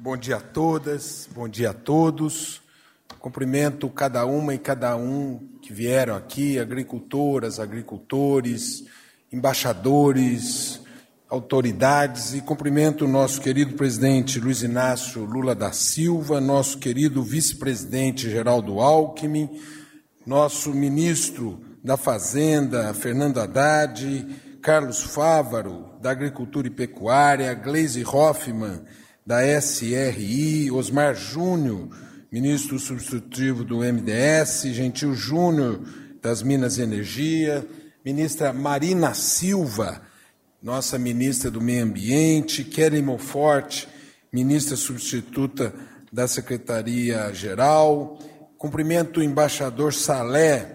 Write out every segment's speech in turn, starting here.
Bom dia a todas, bom dia a todos. Cumprimento cada uma e cada um que vieram aqui, agricultoras, agricultores, embaixadores, autoridades, e cumprimento o nosso querido presidente Luiz Inácio Lula da Silva, nosso querido vice-presidente Geraldo Alckmin, nosso ministro da Fazenda, Fernando Haddad, Carlos Fávaro, da Agricultura e Pecuária, Gleisi Hoffmann, da SRI, Osmar Júnior, ministro substitutivo do MDS, Gentil Júnior, das Minas e Energia, ministra Marina Silva, nossa ministra do Meio Ambiente, Kelly Monforte, ministra substituta da Secretaria-Geral, cumprimento o embaixador Saleh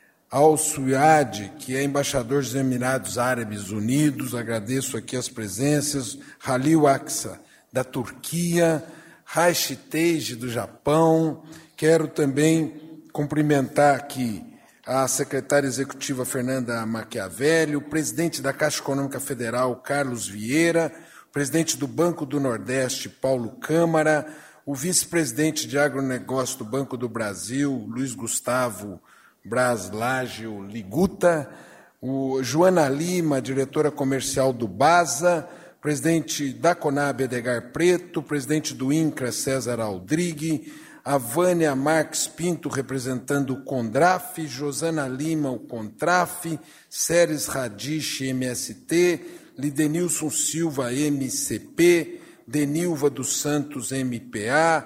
Al-Suad, que é embaixador dos Emirados Árabes Unidos, agradeço aqui as presenças, Halil Aksa, da Turquia, Raishi Teiji, do Japão. Quero também cumprimentar aqui a secretária executiva Fernanda Machiavelli, o presidente da Caixa Econômica Federal, Carlos Vieira, o presidente do Banco do Nordeste, Paulo Câmara, o vice-presidente de agronegócio do Banco do Brasil, Luiz Gustavo Braslágio Liguta, o Joana Lima, diretora comercial do BASA, presidente da Conab, Edgar Preto, presidente do INCRA, César Aldrigue, a Vânia Marques Pinto, representando o CONDRAF, Josana Lima, o CONTRAF, Séries Radish, MST, Lidenilson Silva, MCP, Denilva dos Santos, MPA,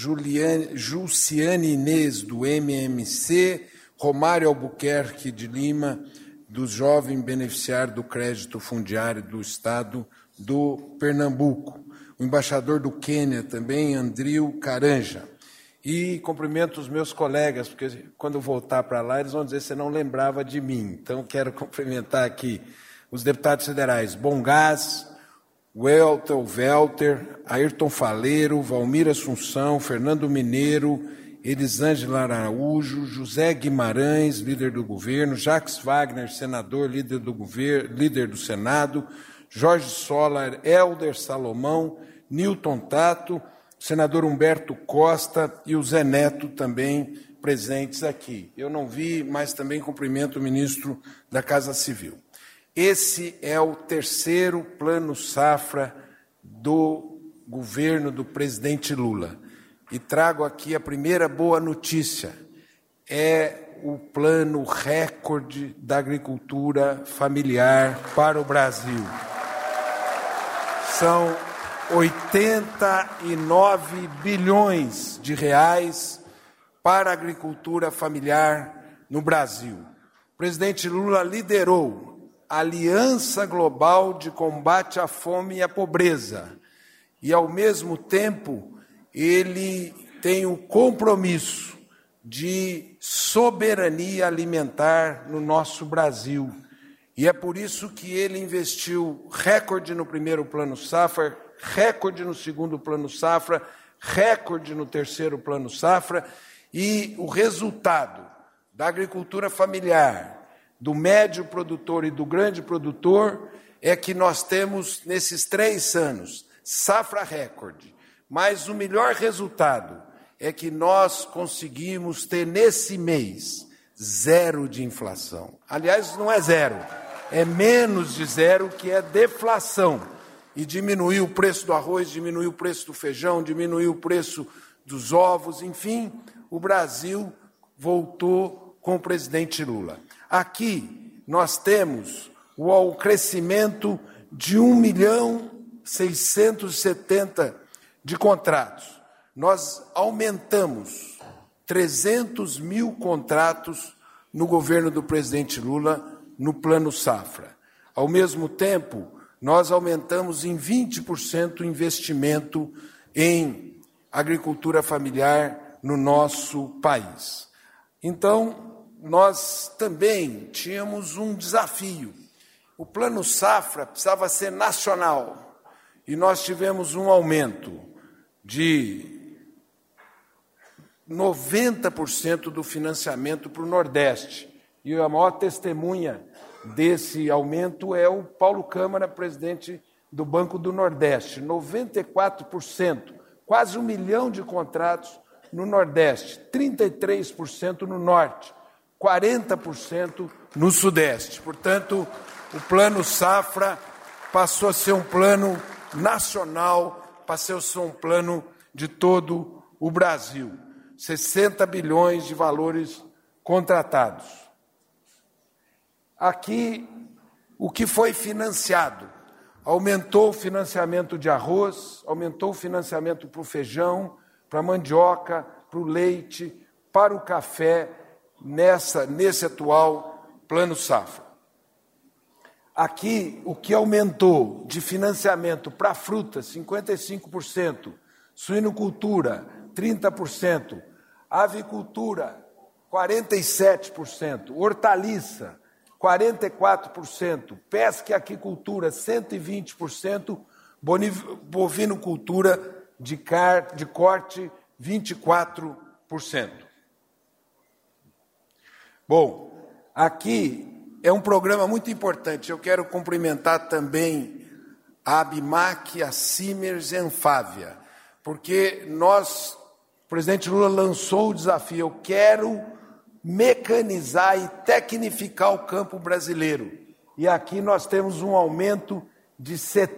Juciane Inês, do MMC, Romário Albuquerque de Lima, do Jovem Beneficiário do Crédito Fundiário do Estado do Pernambuco. O embaixador do Quênia também, Andril Caranja. E cumprimento os meus colegas, porque quando eu voltar para lá, eles vão dizer que você não lembrava de mim. Então, quero cumprimentar aqui os deputados federais Bongás, Welter, Ayrton Faleiro, Valmir Assunção, Fernando Mineiro, Elisângela Araújo, José Guimarães, líder do governo, Jacques Wagner, senador, líder do governo, líder do Senado, Jorge Solar, Helder Salomão, Newton Tato, senador Humberto Costa e o Zé Neto também presentes aqui. Eu não vi, mas também cumprimento o ministro da Casa Civil. Esse é o terceiro plano safra do governo do presidente Lula. E trago aqui a primeira boa notícia. É o plano recorde da agricultura familiar para o Brasil. São 89 bilhões de reais para a agricultura familiar no Brasil. O presidente Lula liderou a Aliança Global de Combate à Fome e à Pobreza e, ao mesmo tempo, ele tem o compromisso de soberania alimentar no nosso Brasil. E é por isso que ele investiu recorde no primeiro plano safra, recorde no segundo plano safra, recorde no terceiro plano safra, e o resultado da agricultura familiar, do médio produtor e do grande produtor é que nós temos, nesses 3 anos, safra recorde. Mas o melhor resultado é que nós conseguimos ter, nesse mês, 0 de inflação. Aliás, não é 0, é menos de 0, que é deflação. E diminuiu o preço do arroz, diminuiu o preço do feijão, diminuiu o preço dos ovos, enfim, o Brasil voltou com o presidente Lula. Aqui nós temos o crescimento de 1.670.000 de contratos. Nós aumentamos 300 mil contratos no governo do presidente Lula no Plano Safra. Ao mesmo tempo, nós aumentamos em 20% o investimento em agricultura familiar no nosso país. Então, nós também tínhamos um desafio. O Plano Safra precisava ser nacional e nós tivemos um aumento de 90% do financiamento para o Nordeste. E a maior testemunha desse aumento é o Paulo Câmara, presidente do Banco do Nordeste. 94% quase 1 milhão de contratos no Nordeste, 33% no Norte, 40% no Sudeste. Portanto, o Plano Safra passou a ser um plano nacional, passou a ser um plano de todo o Brasil. 60 bilhões de valores contratados. Aqui, o que foi financiado? Aumentou o financiamento de arroz, aumentou o financiamento para o feijão, para a mandioca, para o leite, para o café, nesse atual Plano Safra. Aqui, o que aumentou de financiamento para fruta, 55%, suinocultura, 30%, avicultura, 47%, hortaliça, 44%, pesca e aquicultura, 120%, bovinocultura de corte, 24%. Bom, aqui é um programa muito importante. Eu quero cumprimentar também a ABMAC, a Simers e a Anfávia, porque o presidente Lula lançou o desafio: eu quero mecanizar e tecnificar o campo brasileiro. E aqui nós temos um aumento de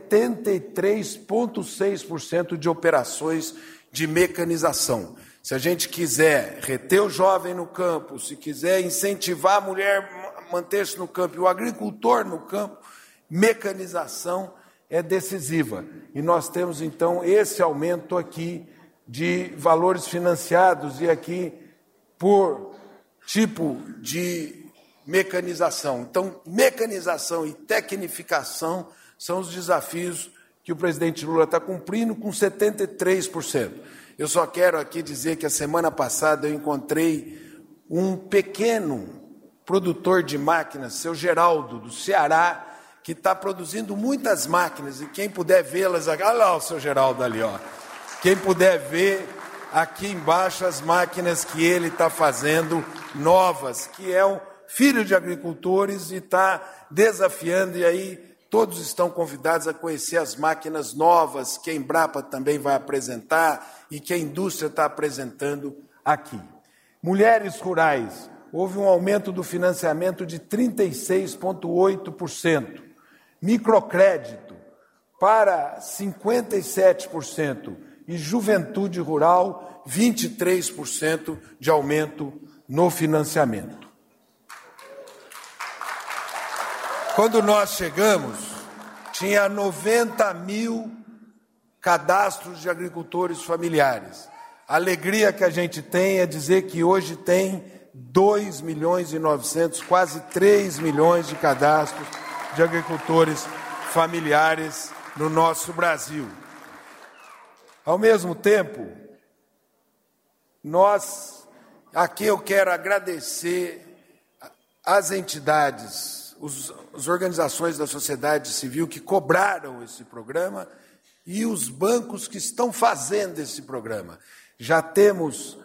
73,6% de operações de mecanização. Se a gente quiser reter o jovem no campo, se quiser incentivar a mulher a manter-se no campo e o agricultor no campo, mecanização é decisiva. E nós temos, então, esse aumento aqui de valores financiados e aqui por tipo de mecanização. Então, mecanização e tecnificação são os desafios que o presidente Lula está cumprindo com 73%. Eu só quero aqui dizer que a semana passada eu encontrei um pequeno produtor de máquinas, seu Geraldo, do Ceará, que está produzindo muitas máquinas, e quem puder vê-las, olha lá o seu Geraldo ali, ó. Quem puder ver aqui embaixo as máquinas que ele está fazendo, novas, que é um filho de agricultores e está desafiando, e aí todos estão convidados a conhecer as máquinas novas que a Embrapa também vai apresentar e que a indústria está apresentando aqui. Mulheres rurais, houve um aumento do financiamento de 36,8%. Microcrédito para 57% e juventude rural, 23% de aumento no financiamento. Quando nós chegamos, tinha 90 mil cadastros de agricultores familiares. A alegria que a gente tem é dizer que hoje tem 2 milhões e 900, quase 3 milhões de cadastros de agricultores familiares no nosso Brasil. Ao mesmo tempo, aqui eu quero agradecer às entidades, as organizações da sociedade civil que cobraram esse programa e os bancos que estão fazendo esse programa. Já temos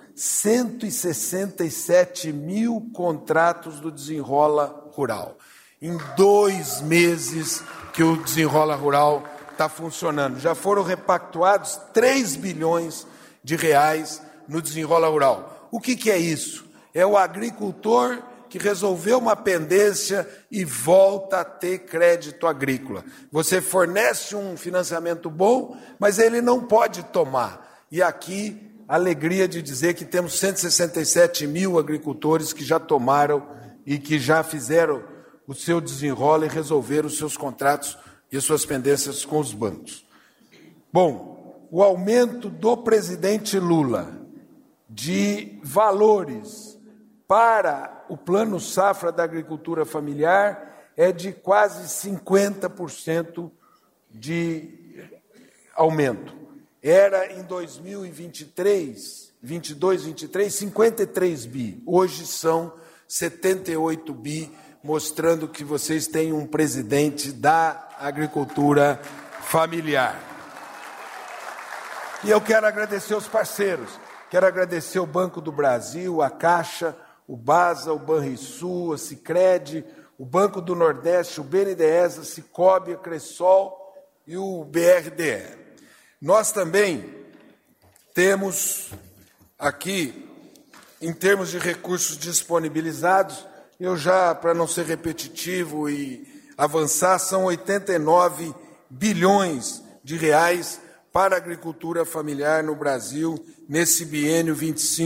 167 mil contratos do Desenrola Rural. Em 2 meses que o Desenrola Rural está funcionando. Já foram repactuados 3 bilhões de reais no Desenrola Rural. O que é isso? É o agricultor que resolveu uma pendência e volta a ter crédito agrícola. Você fornece um financiamento bom, mas ele não pode tomar. E aqui, a alegria de dizer que temos 167 mil agricultores que já tomaram e que já fizeram o seu desenrola e resolveram os seus contratos e as suas pendências com os bancos. Bom, o aumento do presidente Lula de valores para o Plano Safra da Agricultura Familiar é de quase 50% de aumento. Era em 2022, 23, 53 bi. Hoje são 78 bi, mostrando que vocês têm um presidente da agricultura familiar. E eu quero agradecer os parceiros. Quero agradecer o Banco do Brasil, a Caixa, o BASA, o Banrisul, a Sicredi, o Banco do Nordeste, o BNDES, a Cicobi, a Cressol e o BRDE. Nós também temos aqui, em termos de recursos disponibilizados, eu já, para não ser repetitivo e avançar, são 89 bilhões de reais para a agricultura familiar no Brasil, nesse biênio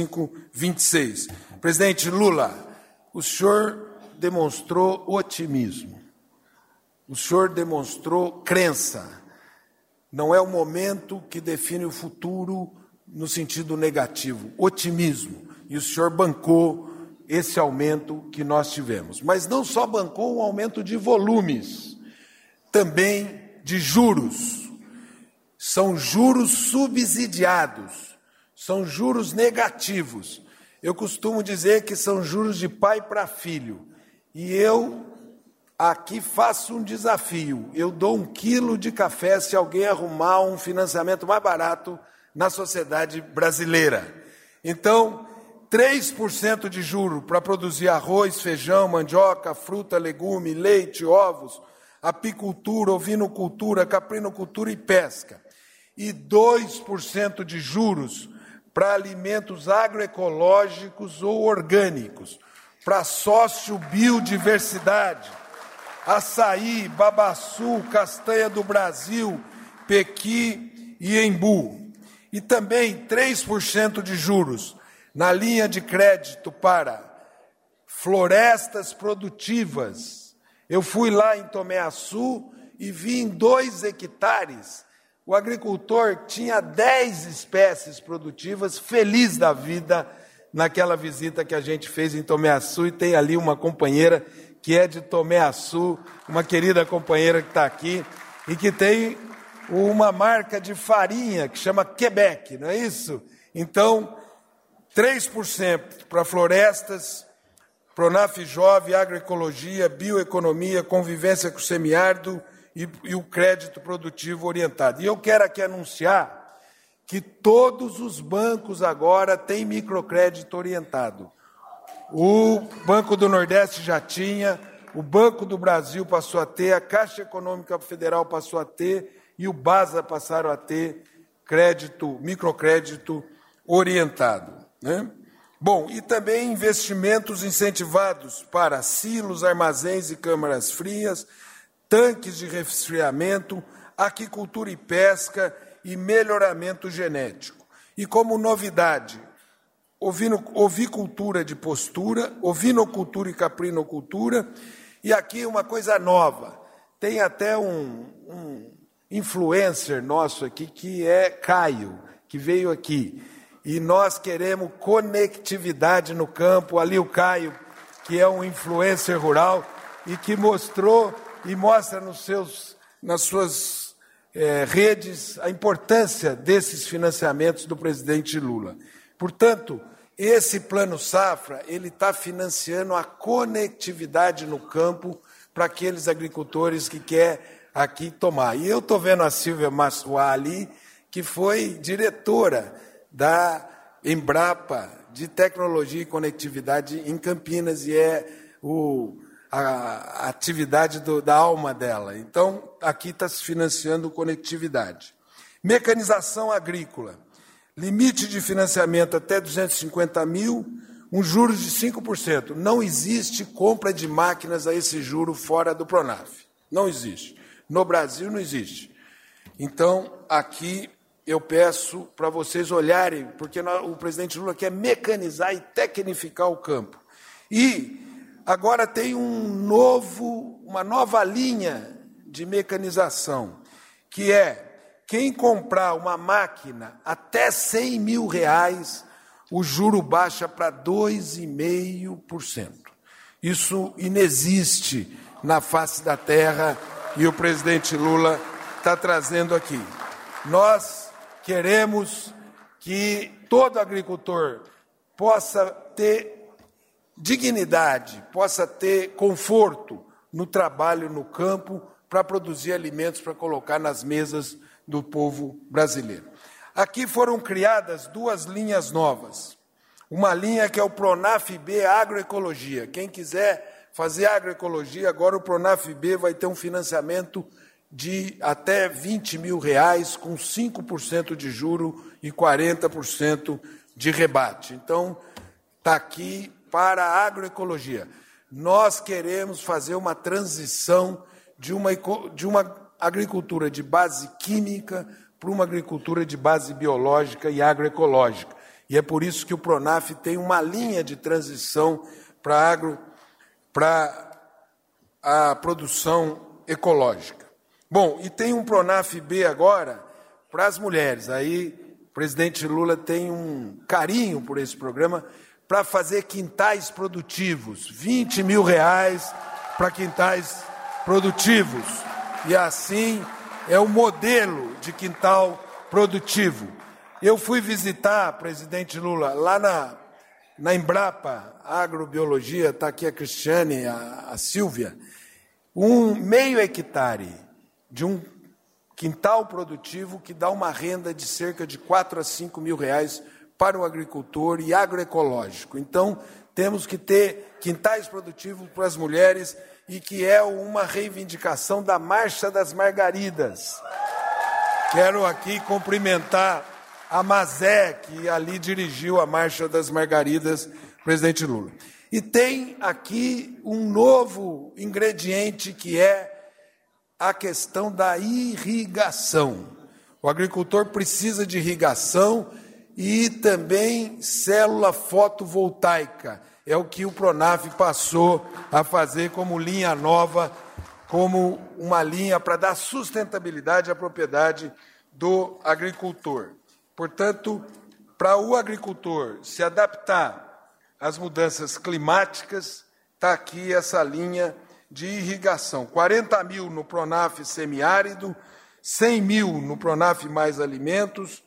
25-26. Presidente Lula, o senhor demonstrou otimismo, o senhor demonstrou crença. Não é o momento que define o futuro no sentido negativo, otimismo. E o senhor bancou esse aumento que nós tivemos. Mas não só bancou um aumento de volumes, também de juros. São juros subsidiados, são juros negativos. Eu costumo dizer que são juros de pai para filho. E eu aqui faço um desafio. Eu dou 1 quilo de café se alguém arrumar um financiamento mais barato na sociedade brasileira. Então, 3% de juro para produzir arroz, feijão, mandioca, fruta, legume, leite, ovos, apicultura, ovinocultura, caprinocultura e pesca. E 2% de juros para alimentos agroecológicos ou orgânicos, para sociobiodiversidade, açaí, babaçu, castanha do Brasil, pequi e embu. E também 3% de juros na linha de crédito para florestas produtivas. Eu fui lá em Tomé Açu e vi em 2 hectares, o agricultor tinha 10 espécies produtivas, feliz da vida, naquela visita que a gente fez em Tomé Açu, e tem ali uma companheira que é de Tomé Açu, uma querida companheira que está aqui, e que tem uma marca de farinha que chama Quebec, não é isso? Então, 3% para florestas, Pronaf Jovem, agroecologia, bioeconomia, convivência com o semiárido e o crédito produtivo orientado. E eu quero aqui anunciar que todos os bancos agora têm microcrédito orientado. O Banco do Nordeste já tinha, o Banco do Brasil passou a ter, a Caixa Econômica Federal passou a ter e o BASA passaram a ter microcrédito orientado. Né? Bom, e também investimentos incentivados para silos, armazéns e câmaras frias, tanques de resfriamento, aquicultura e pesca e melhoramento genético. E como novidade, ovicultura de postura, ovinocultura e caprinocultura, e aqui uma coisa nova, tem até um influencer nosso aqui, que é Caio, que veio aqui, e nós queremos conectividade no campo, ali o Caio, que é um influencer rural, e que mostrou e mostra nas suas redes a importância desses financiamentos do presidente Lula. Portanto, esse Plano Safra, ele está financiando a conectividade no campo para aqueles agricultores que querem aqui tomar. E eu estou vendo a Silvia Massuá ali, que foi diretora da Embrapa de Tecnologia e Conectividade em Campinas, e é a atividade da alma dela. Então, aqui está se financiando conectividade. Mecanização agrícola. Limite de financiamento até 250 mil, um juros de 5%. Não existe compra de máquinas a esse juro fora do Pronaf. Não existe. No Brasil não existe. Então, aqui eu peço para vocês olharem, porque o presidente Lula quer mecanizar e tecnificar o campo. E agora tem uma nova linha de mecanização, que é quem comprar uma máquina até R$100 mil, o juro baixa para 2,5%. Isso inexiste na face da terra e o presidente Lula está trazendo aqui. Nós queremos que todo agricultor possa ter dignidade, possa ter conforto no trabalho no campo para produzir alimentos para colocar nas mesas do povo brasileiro. Aqui foram criadas 2 linhas novas. Uma linha que é o Pronaf B Agroecologia. Quem quiser fazer agroecologia, agora o Pronaf B vai ter um financiamento de até R$20 mil, com 5% de juro e 40% de rebate. Então, está aqui para a agroecologia. Nós queremos fazer uma transição de uma agricultura de base química para uma agricultura de base biológica e agroecológica. E é por isso que o Pronaf tem uma linha de transição para a produção ecológica. Bom, e tem um Pronaf B agora para as mulheres. Aí o presidente Lula tem um carinho por esse programa para fazer quintais produtivos, R$20 mil para quintais produtivos. E assim é o modelo de quintal produtivo. Eu fui visitar, presidente Lula, lá na Embrapa Agrobiologia, está aqui a Cristiane, a Silvia, meio hectare de um quintal produtivo que dá uma renda de cerca de R$4 a R$5 mil para o agricultor e agroecológico. Então, temos que ter quintais produtivos para as mulheres e que é uma reivindicação da Marcha das Margaridas. Quero aqui cumprimentar a Mazé, que ali dirigiu a Marcha das Margaridas, presidente Lula. E tem aqui um novo ingrediente que é a questão da irrigação. O agricultor precisa de irrigação e também célula fotovoltaica. É o que o Pronaf passou a fazer como linha nova, como uma linha para dar sustentabilidade à propriedade do agricultor. Portanto, para o agricultor se adaptar às mudanças climáticas, está aqui essa linha de irrigação. 40 mil no Pronaf semiárido, 100 mil no Pronaf Mais Alimentos,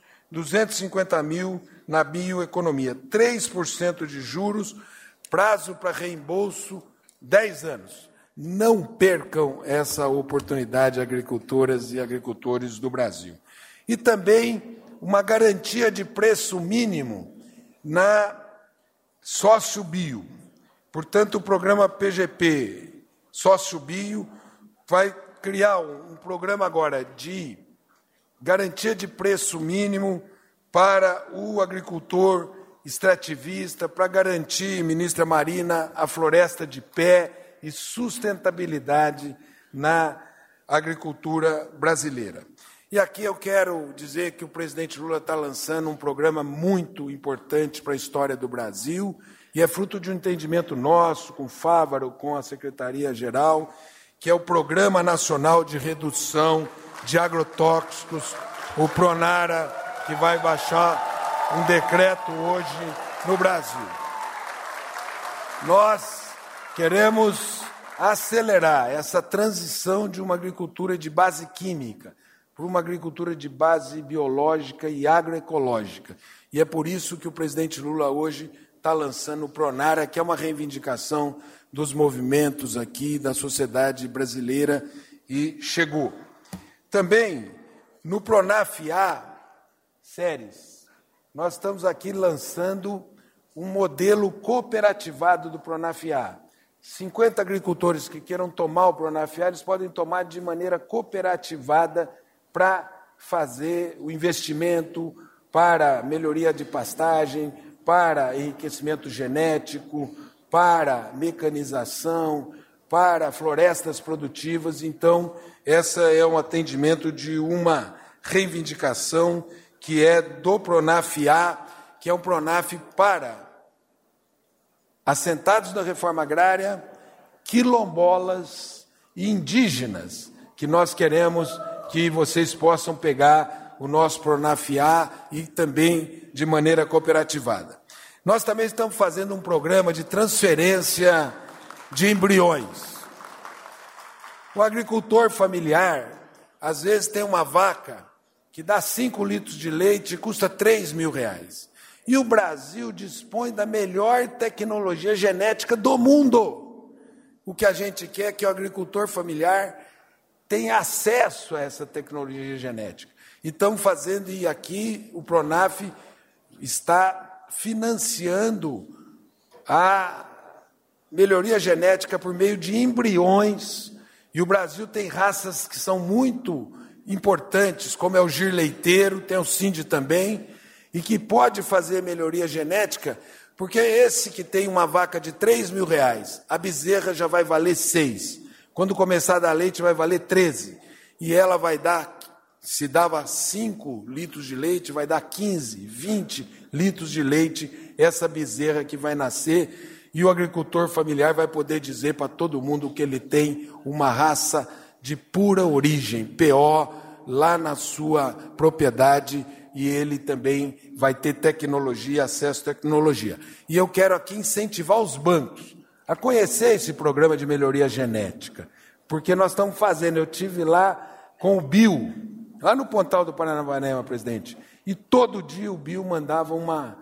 250 mil na bioeconomia, 3% de juros, prazo para reembolso, 10 anos. Não percam essa oportunidade, agricultoras e agricultores do Brasil. E também uma garantia de preço mínimo na Sócio Bio. Portanto, o programa PGP Sócio Bio vai criar um programa agora de garantia de preço mínimo para o agricultor extrativista, para garantir, ministra Marina, a floresta de pé e sustentabilidade na agricultura brasileira. E aqui eu quero dizer que o presidente Lula está lançando um programa muito importante para a história do Brasil e é fruto de um entendimento nosso com o Fávaro, com a Secretaria-Geral, que é o Programa Nacional de Redução de Agrotóxicos, o Pronara, que vai baixar um decreto hoje no Brasil. Nós queremos acelerar essa transição de uma agricultura de base química para uma agricultura de base biológica e agroecológica. E é por isso que o presidente Lula hoje está lançando o Pronara, que é uma reivindicação dos movimentos aqui, da sociedade brasileira, e chegou. Também, no Pronaf A, séries, nós estamos aqui lançando um modelo cooperativado do Pronaf A. 50 agricultores que queiram tomar o Pronaf A, eles podem tomar de maneira cooperativada para fazer o investimento para melhoria de pastagem, para enriquecimento genético, para mecanização, para florestas produtivas. Então, essa é um atendimento de uma reivindicação que é do Pronaf A, que é um Pronaf para assentados da reforma agrária, quilombolas e indígenas, que nós queremos que vocês possam pegar o nosso Pronaf A e também de maneira cooperativada. Nós também estamos fazendo um programa de transferência de embriões. O agricultor familiar, às vezes, tem uma vaca que dá 5 litros de leite e custa R$3 mil. E o Brasil dispõe da melhor tecnologia genética do mundo. O que a gente quer é que o agricultor familiar tenha acesso a essa tecnologia genética. E estamos fazendo, e aqui o Pronaf está financiando a melhoria genética por meio de embriões E o Brasil tem raças que são muito importantes, como é o gir leiteiro, tem o Cindy também, e que pode fazer melhoria genética, porque é esse que tem uma vaca de R$3.000, a bezerra já vai valer 6. Quando começar a dar leite, vai valer 13. E ela vai dar, se dava 5 litros de leite, vai dar 15, 20 litros de leite, essa bezerra que vai nascer, e o agricultor familiar vai poder dizer para todo mundo que ele tem uma raça de pura origem, PO, lá na sua propriedade, e ele também vai ter tecnologia, acesso à tecnologia. E eu quero aqui incentivar os bancos a conhecer esse programa de melhoria genética, porque nós estamos fazendo, eu tive lá com o Bill, lá no Pontal do Paranapanema, presidente, e todo dia o Bill mandava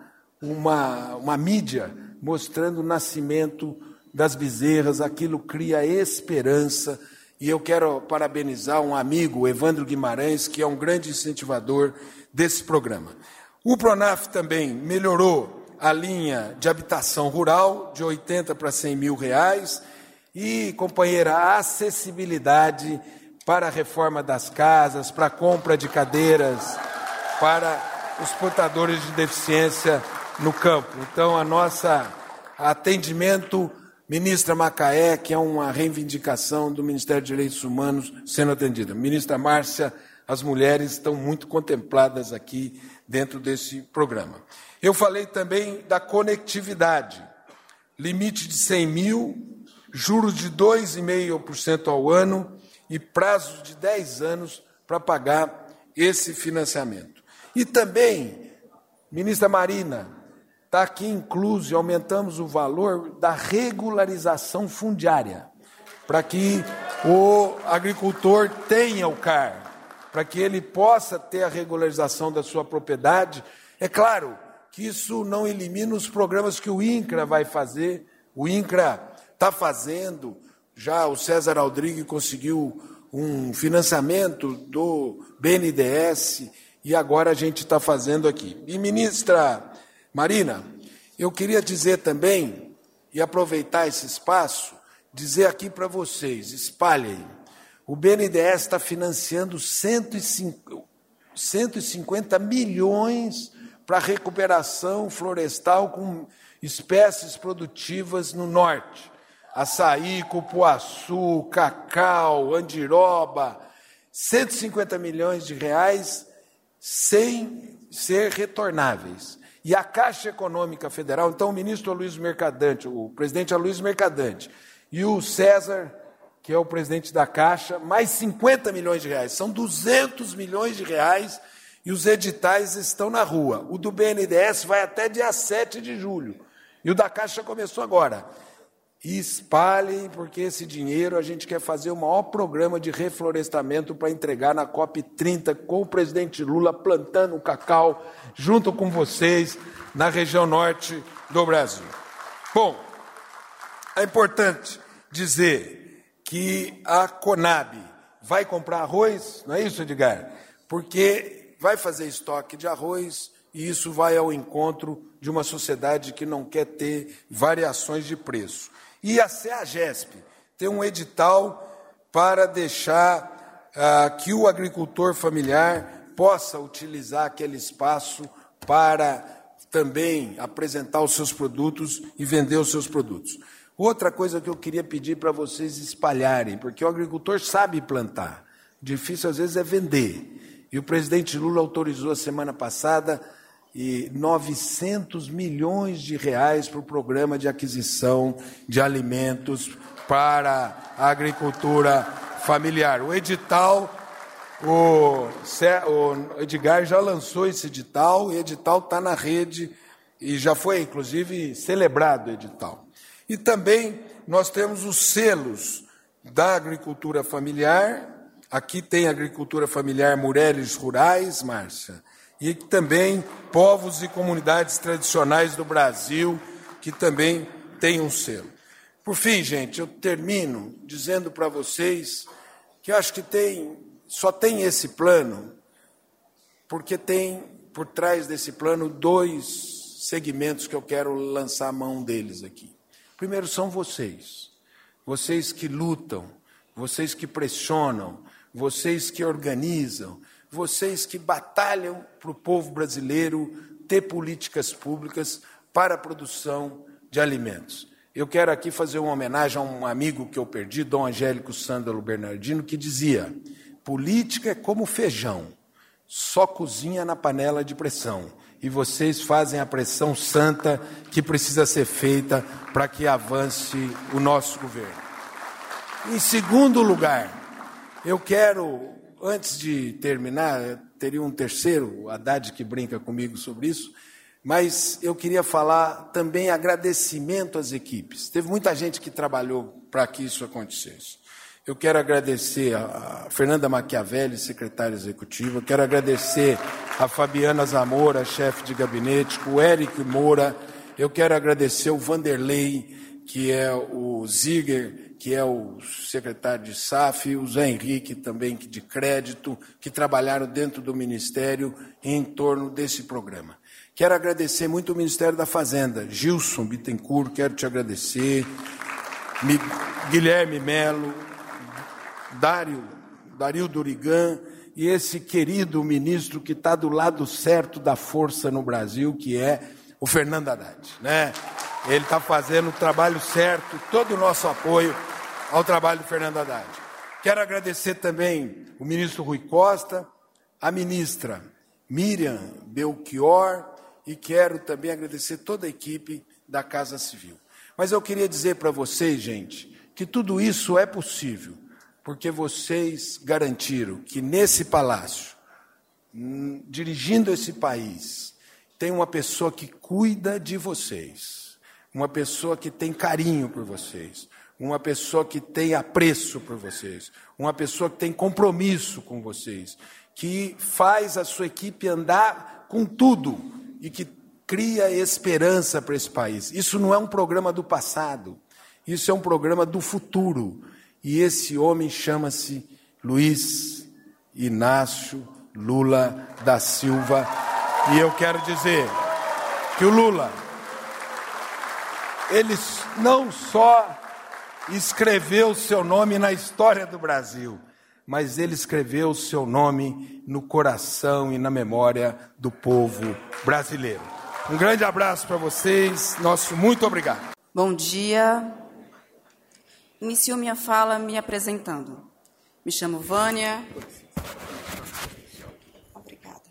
uma mídia mostrando o nascimento das bezerras, aquilo cria esperança, e eu quero parabenizar um amigo, o Evandro Guimarães, que é um grande incentivador desse programa. O Pronaf também melhorou a linha de habitação rural, de 80 para 100 mil reais, e, companheira, a acessibilidade para a reforma das casas, para a compra de cadeiras, para os portadores de deficiência no campo. Então, a nossa atendimento, ministra Macaé, que é uma reivindicação do Ministério dos Direitos Humanos sendo atendida. Ministra Márcia, as mulheres estão muito contempladas aqui dentro desse programa. Eu falei também da conectividade, limite de 100 mil, juros de 2,5% ao ano e prazo de 10 anos para pagar esse financiamento. E também, ministra Marina, está aqui incluso e aumentamos o valor da regularização fundiária, para que o agricultor tenha o CAR, para que ele possa ter a regularização da sua propriedade. É claro que isso não elimina os programas que o INCRA vai fazer, o INCRA está fazendo, já o César Aldrigue conseguiu um financiamento do BNDES e agora a gente está fazendo aqui. E, ministra Marina, eu queria dizer também, e aproveitar esse espaço, dizer aqui para vocês, espalhem, o BNDES está financiando 150 milhões para recuperação florestal com espécies produtivas no norte. Açaí, cupuaçu, cacau, andiroba, 150 milhões de reais sem ser retornáveis. E a Caixa Econômica Federal, então o ministro Aloysio Mercadante, o presidente Aloysio Mercadante, e o César, que é o presidente da Caixa, mais 50 milhões de reais. São 200 milhões de reais e os editais estão na rua. O do BNDES vai até dia 7 de julho. E o da Caixa começou agora. E espalhem, porque esse dinheiro a gente quer fazer o maior programa de reflorestamento para entregar na COP30 com o presidente Lula plantando cacau junto com vocês na região norte do Brasil. Bom, é importante dizer que a Conab vai comprar arroz, não é isso, Edgar? Porque vai fazer estoque de arroz e isso vai ao encontro de uma sociedade que não quer ter variações de preço. E a CEAGESP tem um edital para deixar que o agricultor familiar possa utilizar aquele espaço para também apresentar os seus produtos e vender os seus produtos. Outra coisa que eu queria pedir para vocês espalharem, porque o agricultor sabe plantar, difícil às vezes é vender. E o presidente Lula autorizou a semana passada 900 milhões de reais para o programa de aquisição de alimentos para a agricultura familiar. O edital, o Edgar já lançou esse edital, o edital está na rede e já foi, inclusive, celebrado o edital. E também nós temos os selos da agricultura familiar. Aqui tem agricultura familiar Mulheres Rurais, Márcia, e também povos e comunidades tradicionais do Brasil, que também têm um selo. Por fim, gente, eu termino dizendo para vocês que eu acho que só tem esse plano, porque tem por trás desse plano 2 segmentos que eu quero lançar a mão deles aqui. Primeiro são vocês que lutam vocês que pressionam, vocês que organizam, vocês que batalham para o povo brasileiro ter políticas públicas para a produção de alimentos. Eu quero aqui fazer uma homenagem a um amigo que eu perdi, Dom Angélico Sândalo Bernardino, que dizia: política é como feijão, só cozinha na panela de pressão. E vocês fazem a pressão santa que precisa ser feita para que avance o nosso governo. Em segundo lugar, eu quero, antes de terminar, teria um terceiro, o Haddad que brinca comigo sobre isso, mas eu queria falar também agradecimento às equipes. Teve muita gente que trabalhou para que isso acontecesse. Eu quero agradecer a Fernanda Machiavelli, secretária executiva, eu quero agradecer a Fabiana Zamora, chefe de gabinete, o Eric Moura, eu quero agradecer o Vanderlei, que é o Ziger, que é o secretário de SAF, o Zé Henrique também de crédito, que trabalharam dentro do Ministério em torno desse programa. Quero agradecer muito o Ministério da Fazenda, Gilson Bittencourt, quero te agradecer, Guilherme Melo, Dario Durigan e esse querido ministro que está do lado certo da força no Brasil, que é o Fernando Haddad, né? Ele está fazendo o trabalho certo, todo o nosso apoio ao trabalho do Fernando Haddad. Quero agradecer também o ministro Rui Costa, a ministra Miriam Belchior, e quero também agradecer toda a equipe da Casa Civil. Mas eu queria dizer para vocês, gente, que tudo isso é possível, porque vocês garantiram que nesse palácio, dirigindo esse país, tem uma pessoa que cuida de vocês, uma pessoa que tem carinho por vocês, uma pessoa que tem apreço por vocês, uma pessoa que tem compromisso com vocês, que faz a sua equipe andar com tudo e que cria esperança para esse país. Isso não é um programa do passado, isso é um programa do futuro. E esse homem chama-se Luiz Inácio Lula da Silva. E eu quero dizer que o Lula, ele não só escreveu o seu nome na história do Brasil, mas ele escreveu o seu nome no coração e na memória do povo brasileiro. Um grande abraço para vocês, nosso muito obrigado. Bom dia. Inicio minha fala me apresentando. Me chamo Vânia. Obrigada.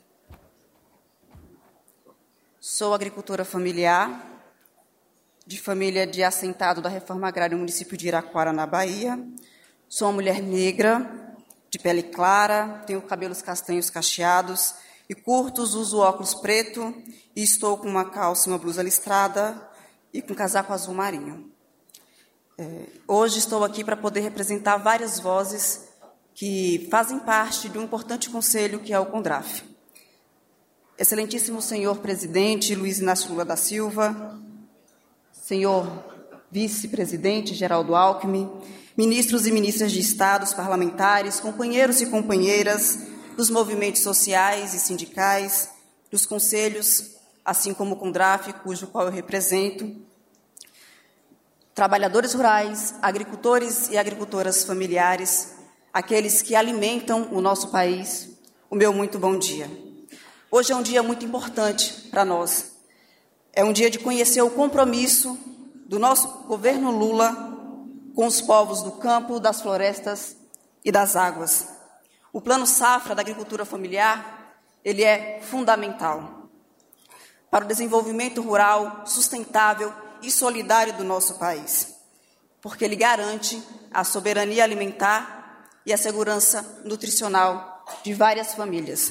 Sou agricultora familiar, de família de assentado da Reforma Agrária no município de Iraquara, na Bahia. Sou uma mulher negra, de pele clara, tenho cabelos castanhos cacheados e curtos, uso óculos preto e estou com uma calça e uma blusa listrada e com casaco azul marinho. Hoje estou aqui para poder representar várias vozes que fazem parte de um importante conselho que é o CONDRAF. Excelentíssimo senhor presidente Luiz Inácio Lula da Silva, senhor vice-presidente Geraldo Alckmin, ministros e ministras de Estados, parlamentares, companheiros e companheiras dos movimentos sociais e sindicais, dos conselhos, assim como o CONDRAF, cujo qual eu represento, trabalhadores rurais, agricultores e agricultoras familiares, aqueles que alimentam o nosso país, o meu muito bom dia. Hoje é um dia muito importante para nós. É um dia de conhecer o compromisso do nosso governo Lula com os povos do campo, das florestas e das águas. O Plano Safra da agricultura familiar, ele é fundamental para o desenvolvimento rural sustentável e solidário do nosso país, porque ele garante a soberania alimentar e a segurança nutricional de várias famílias.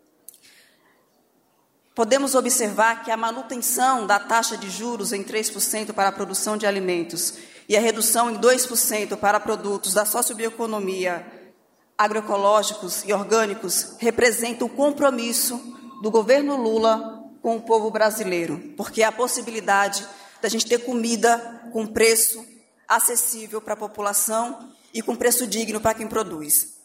Podemos observar que a manutenção da taxa de juros em 3% para a produção de alimentos e a redução em 2% para produtos da sociobioeconomia, agroecológicos e orgânicos representam o compromisso do governo Lula com o povo brasileiro, porque é a possibilidade da gente ter comida com preço acessível para a população e com preço digno para quem produz.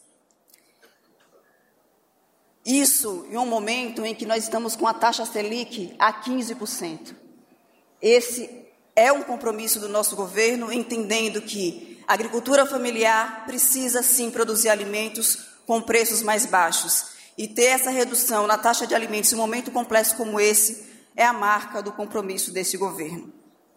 Isso em um momento em que nós estamos com a taxa Selic a 15%. Esse é um compromisso do nosso governo, entendendo que A agricultura familiar precisa, sim, produzir alimentos com preços mais baixos. E ter essa redução na taxa de alimentos em um momento complexo como esse é a marca do compromisso desse governo.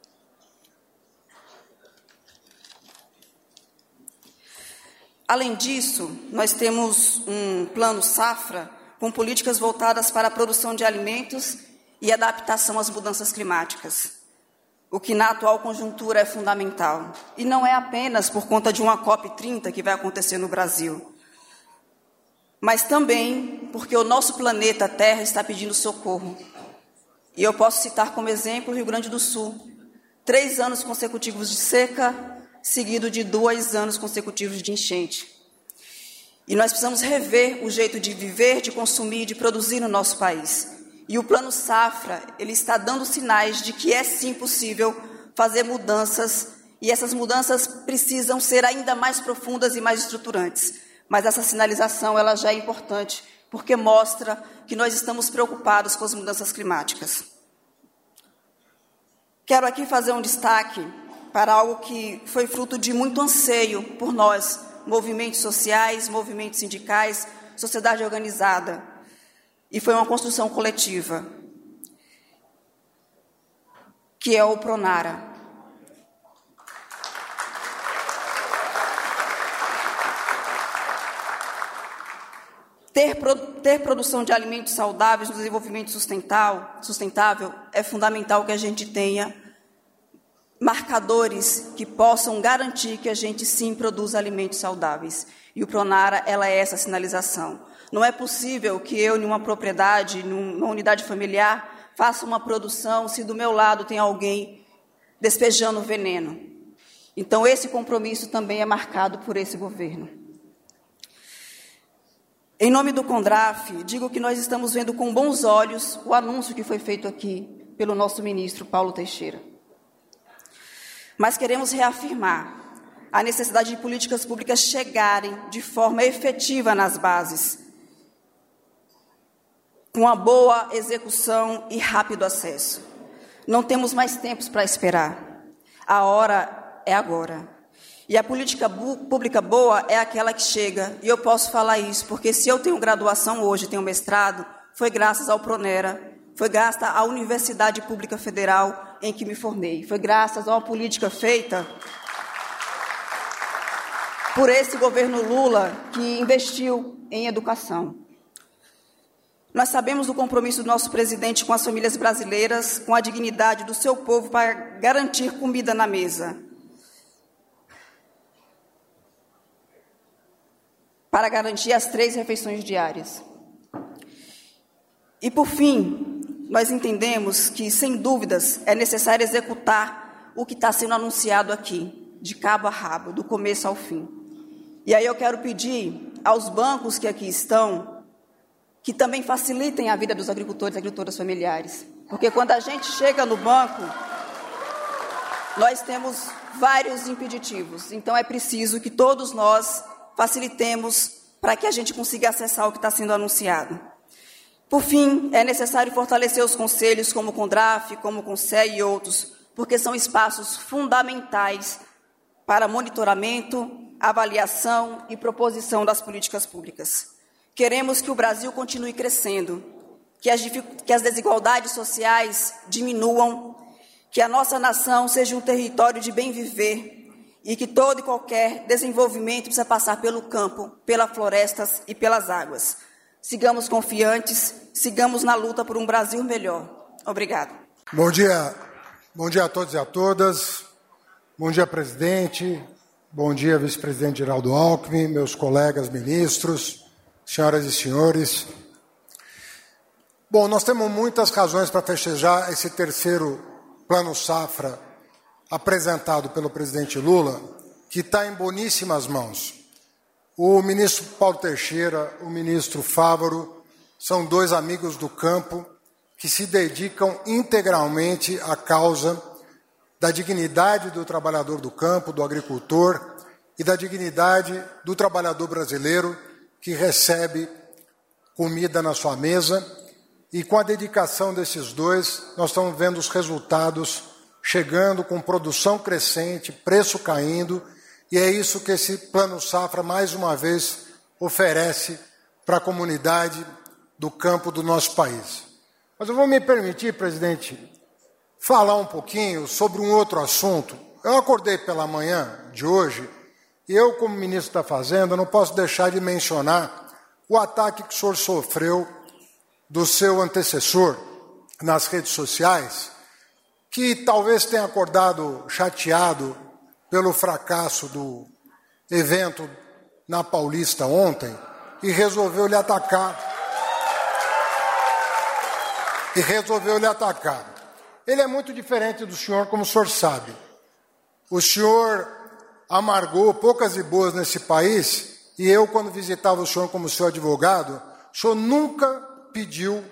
Além disso, nós temos um plano safra com políticas voltadas para a produção de alimentos e adaptação às mudanças climáticas, o que na atual conjuntura é fundamental. E não é apenas por conta de uma COP30 que vai acontecer no Brasil, mas também porque o nosso planeta Terra está pedindo socorro. E eu posso citar como exemplo o Rio Grande do Sul. 3 anos consecutivos de seca, seguido de 2 anos consecutivos de enchente. E nós precisamos rever o jeito de viver, de consumir, de produzir no nosso país. E o Plano Safra, ele está dando sinais de que é sim possível fazer mudanças, e essas mudanças precisam ser ainda mais profundas e mais estruturantes. Mas essa sinalização ela já é importante, porque mostra que nós estamos preocupados com as mudanças climáticas. Quero aqui fazer um destaque para algo que foi fruto de muito anseio por nós, movimentos sociais, movimentos sindicais, sociedade organizada, e foi uma construção coletiva, que é o Pronara. Ter produção de alimentos saudáveis no desenvolvimento sustentável é fundamental que a gente tenha marcadores que possam garantir que a gente sim produza alimentos saudáveis. E o Pronara, ela é essa sinalização. Não é possível que eu, em uma propriedade, numa unidade familiar, faça uma produção se do meu lado tem alguém despejando veneno. Então, esse compromisso também é marcado por esse governo. Em nome do CONDRAF, digo que nós estamos vendo com bons olhos o anúncio que foi feito aqui pelo nosso ministro Paulo Teixeira. Mas queremos reafirmar a necessidade de políticas públicas chegarem de forma efetiva nas bases, com uma boa execução e rápido acesso. Não temos mais tempos para esperar. A hora é agora. E a política pública boa é aquela que chega, e eu posso falar isso, porque se eu tenho graduação hoje, tenho mestrado, foi graças ao Pronera, foi graças à Universidade Pública Federal em que me formei, foi graças a uma política feita por esse governo Lula, que investiu em educação. Nós sabemos do compromisso do nosso presidente com as famílias brasileiras, com a dignidade do seu povo para garantir comida na mesa, para garantir as 3 refeições diárias. E, por fim, nós entendemos que, sem dúvidas, é necessário executar o que está sendo anunciado aqui, de cabo a rabo, do começo ao fim. E aí eu quero pedir aos bancos que aqui estão, que também facilitem a vida dos agricultores e agricultoras familiares. Porque quando a gente chega no banco, nós temos vários impeditivos. Então, é preciso que todos nós facilitemos para que a gente consiga acessar o que está sendo anunciado. Por fim, é necessário fortalecer os conselhos como o CONDRAF, como o CONSEI e outros, porque são espaços fundamentais para monitoramento, avaliação e proposição das políticas públicas. Queremos que o Brasil continue crescendo, que as desigualdades sociais diminuam, que a nossa nação seja um território de bem viver, e que todo e qualquer desenvolvimento precisa passar pelo campo, pelas florestas e pelas águas. Sigamos confiantes, sigamos na luta por um Brasil melhor. Obrigada. Bom dia a todos e a todas. Bom dia, presidente. Bom dia, vice-presidente Geraldo Alckmin, meus colegas ministros, senhoras e senhores. Bom, nós temos muitas razões para festejar esse terceiro Plano Safra apresentado pelo presidente Lula, que está em boníssimas mãos. O ministro Paulo Teixeira, o ministro Fávaro, são 2 amigos do campo que se dedicam integralmente à causa da dignidade do trabalhador do campo, do agricultor, e da dignidade do trabalhador brasileiro que recebe comida na sua mesa. E com a dedicação desses 2, nós estamos vendo os resultados chegando com produção crescente, preço caindo E é isso que esse Plano Safra, mais uma vez, oferece para a comunidade do campo do nosso país. Mas eu vou me permitir, presidente, falar um pouquinho sobre um outro assunto. Eu acordei pela manhã de hoje e eu, como ministro da Fazenda, não posso deixar de mencionar o ataque que o senhor sofreu do seu antecessor nas redes sociais, que talvez tenha acordado chateado pelo fracasso do evento na Paulista ontem e resolveu lhe atacar. Ele é muito diferente do senhor, como o senhor sabe. O senhor amargou poucas e boas nesse país e eu, quando visitava o senhor como seu advogado, o senhor nunca pediu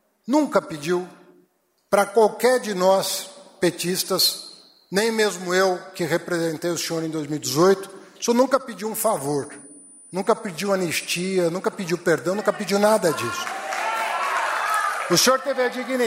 para qualquer de nós petistas, nem mesmo eu, que representei o senhor em 2018, o senhor nunca pediu um favor, nunca pediu anistia, nunca pediu perdão, nunca pediu nada disso. O senhor teve a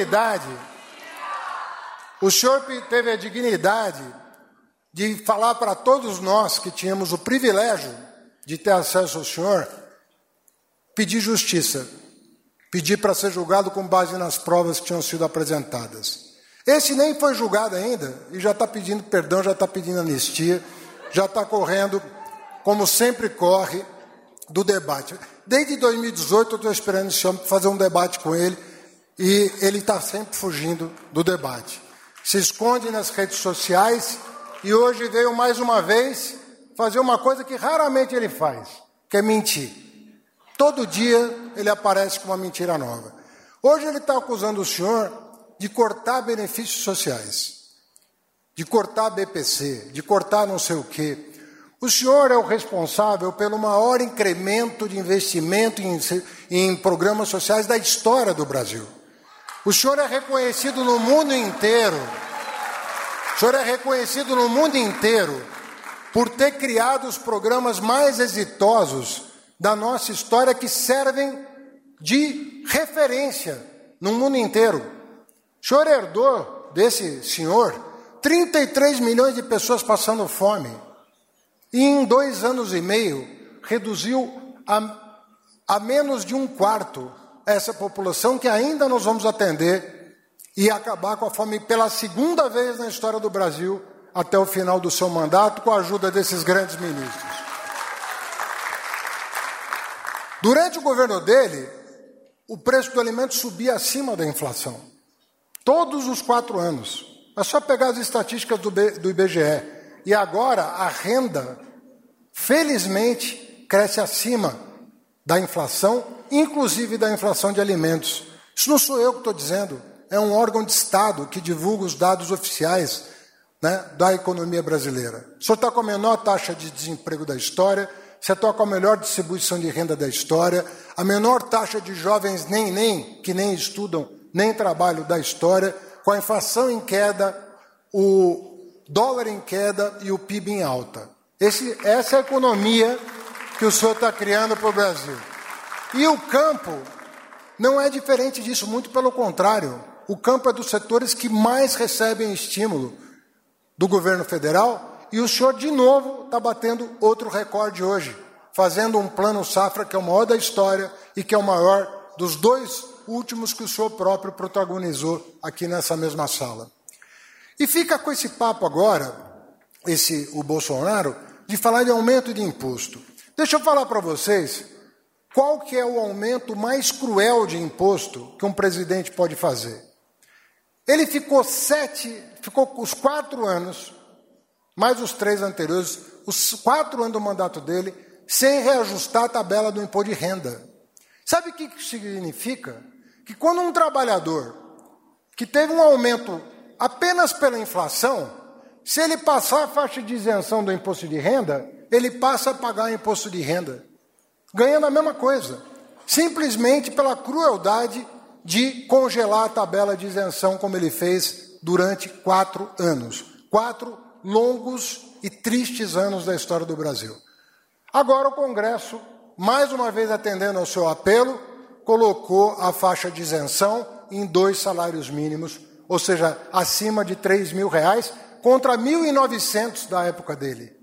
dignidade de falar para todos nós que tínhamos o privilégio de ter acesso ao senhor, pedir justiça, pedir para ser julgado com base nas provas que tinham sido apresentadas. Esse nem foi julgado ainda e já está pedindo perdão, já está pedindo anistia, já está correndo, como sempre corre, do debate. Desde 2018 eu estou esperando esse homem fazer um debate com ele e ele está sempre fugindo do debate. Se esconde nas redes sociais e hoje veio mais uma vez fazer uma coisa que raramente ele faz, que é mentir. Todo dia ele aparece com uma mentira nova. Hoje ele está acusando o senhor de cortar benefícios sociais, de cortar BPC, de cortar não sei o quê. O senhor é o responsável pelo maior incremento de investimento em programas sociais da história do Brasil. O senhor é reconhecido no mundo inteiro. O senhor é reconhecido no mundo inteiro por ter criado os programas mais exitosos da nossa história que servem de referência no mundo inteiro. O senhor herdou desse senhor 33 milhões de pessoas passando fome. E em 2 anos e meio reduziu a menos de 1/4 essa população que ainda nós vamos atender e acabar com a fome pela segunda vez na história do Brasil até o final do seu mandato, com a ajuda desses grandes ministros. Durante o governo dele, o preço do alimento subia acima da inflação. Todos os 4 anos. É só pegar as estatísticas do IBGE. E agora a renda, felizmente, cresce acima da inflação, inclusive da inflação de alimentos. Isso não sou eu que estou dizendo, é um órgão de Estado que divulga os dados oficiais, né, da economia brasileira. O senhor está com a menor taxa de desemprego da história, você está com a melhor distribuição de renda da história, a menor taxa de jovens que nem estudam, nem trabalham da história, com a inflação em queda, o dólar em queda e o PIB em alta. Essa é a economia que o senhor está criando para o Brasil. E o campo não é diferente disso, muito pelo contrário. O campo é dos setores que mais recebem estímulo do governo federal e o senhor, de novo, está batendo outro recorde hoje, fazendo um plano safra que é o maior da história e que é o maior dos 2 últimos que o senhor próprio protagonizou aqui nessa mesma sala. E fica com esse papo agora, o Bolsonaro, de falar de aumento de imposto. Deixa eu falar para vocês qual que é o aumento mais cruel de imposto que um presidente pode fazer. Ele ficou os 4 anos, mais os 3 anteriores, os 4 anos do mandato dele, sem reajustar a tabela do imposto de renda. Sabe o que significa? Que quando um trabalhador que teve um aumento apenas pela inflação, se ele passar a faixa de isenção do imposto de renda, ele passa a pagar o imposto de renda, ganhando a mesma coisa, simplesmente pela crueldade de congelar a tabela de isenção, como ele fez durante 4 anos. 4 longos e tristes anos da história do Brasil. Agora o Congresso, mais uma vez atendendo ao seu apelo, colocou a faixa de isenção em 2 salários mínimos, ou seja, acima de R$3.000, contra 1.900 da época dele.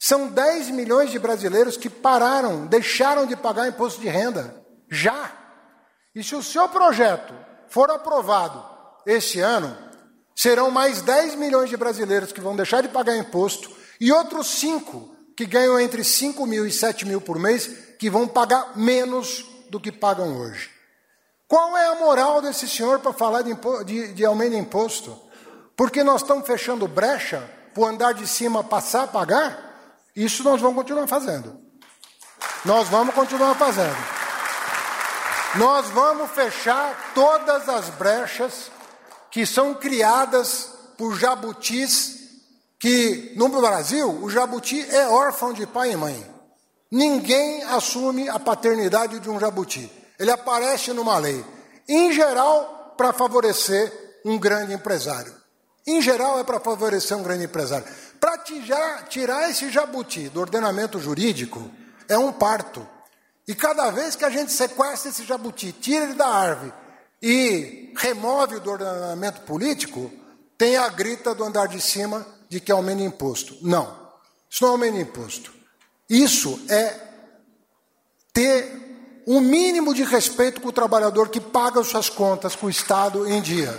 São 10 milhões de brasileiros que pararam, deixaram de pagar imposto de renda. Já. E se o seu projeto for aprovado este ano, serão mais 10 milhões de brasileiros que vão deixar de pagar imposto e outros 5 que ganham entre 5 mil e 7 mil por mês que vão pagar menos do que pagam hoje. Qual é a moral desse senhor para falar de aumento de imposto? Porque nós estamos fechando brecha para o andar de cima passar a pagar? Isso nós vamos continuar fazendo. Nós vamos continuar fazendo. Nós vamos fechar todas as brechas que são criadas por jabutis, que no Brasil o jabuti é órfão de pai e mãe. Ninguém assume a paternidade de um jabuti. Ele aparece numa lei, em geral, para favorecer um grande empresário. Em geral, é para favorecer um grande empresário. Para tirar esse jabuti do ordenamento jurídico, é um parto. E cada vez que a gente sequestra esse jabuti, tira ele da árvore e remove do ordenamento político, tem a grita do andar de cima de que aumenta imposto. Não, isso não aumenta imposto. Isso é ter um mínimo de respeito com o trabalhador que paga as suas contas com o Estado em dia.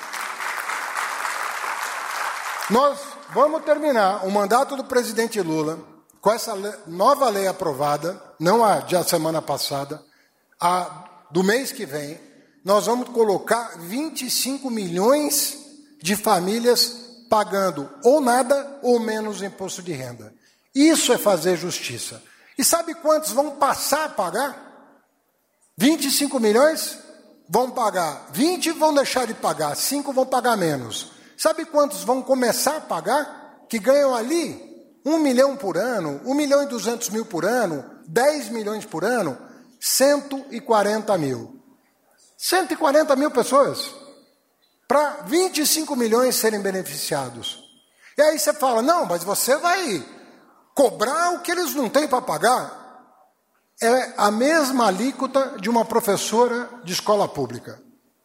Nós vamos terminar o mandato do presidente Lula com essa nova lei aprovada, não a da semana passada, a do mês que vem. Nós vamos colocar 25 milhões de famílias pagando ou nada ou menos imposto de renda. Isso é fazer justiça. E sabe quantos vão passar a pagar? 25 milhões vão pagar, 20 vão deixar de pagar, 5 vão pagar menos. Sabe quantos vão começar a pagar? Que ganham ali 1 milhão por ano, 1 milhão e 200 mil por ano, 10 milhões por ano, 140 mil. 140 mil pessoas, para 25 milhões serem beneficiados. E aí você fala, não, mas você vai cobrar o que eles não têm para pagar. É a mesma alíquota de uma professora de escola pública.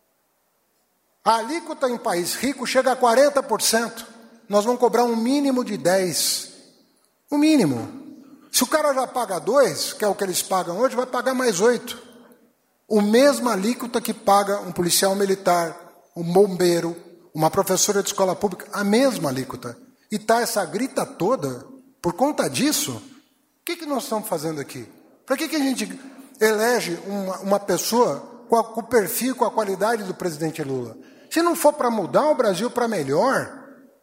A alíquota em país rico chega a 40%. Nós vamos cobrar um mínimo de 10%. O mínimo. Se o cara já paga 2%, que é o que eles pagam hoje, vai pagar mais 8%. O mesmo alíquota que paga um policial militar, um bombeiro, uma professora de escola pública, a mesma alíquota. E está essa grita toda por conta disso. O que nós estamos fazendo aqui? Para que a gente elege uma pessoa com o perfil, com a qualidade do presidente Lula? Se não for para mudar o Brasil para melhor,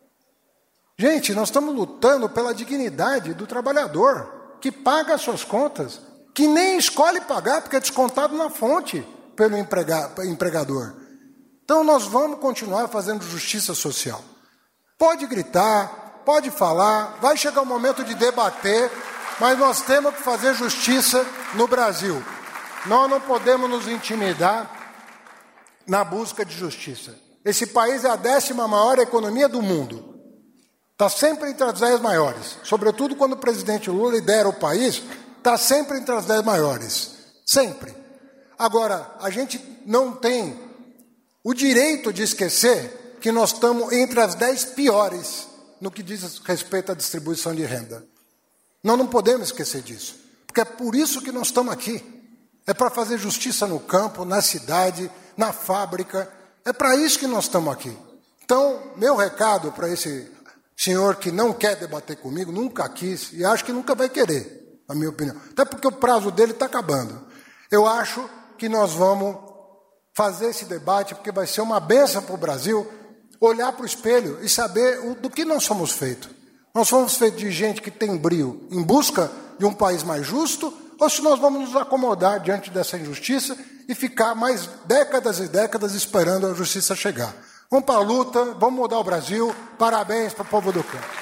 gente, nós estamos lutando pela dignidade do trabalhador, que paga as suas contas, que nem escolhe pagar, porque é descontado na fonte pelo empregador. Então, nós vamos continuar fazendo justiça social. Pode gritar, pode falar, vai chegar o momento de debater, mas nós temos que fazer justiça no Brasil. Nós não podemos nos intimidar na busca de justiça. Esse país é a 10ª maior economia do mundo. Está sempre entre as 10 maiores. Sobretudo quando o presidente Lula lidera o país, está sempre entre as 10 maiores. Sempre. Agora, a gente não tem o direito de esquecer que nós estamos entre as 10 piores no que diz respeito à distribuição de renda. Nós não podemos esquecer disso. Porque é por isso que nós estamos aqui. É para fazer justiça no campo, na cidade, na fábrica. É para isso que nós estamos aqui. Então, meu recado para esse senhor que não quer debater comigo, nunca quis, e acho que nunca vai querer, na minha opinião. Até porque o prazo dele está acabando. Eu acho que nós vamos fazer esse debate, porque vai ser uma bênção para o Brasil olhar para o espelho e saber do que nós somos feitos. Nós somos feitos de gente que tem brio em busca de um país mais justo, ou se nós vamos nos acomodar diante dessa injustiça e ficar mais décadas e décadas esperando a justiça chegar. Vamos para a luta, vamos mudar o Brasil. Parabéns para o povo do campo.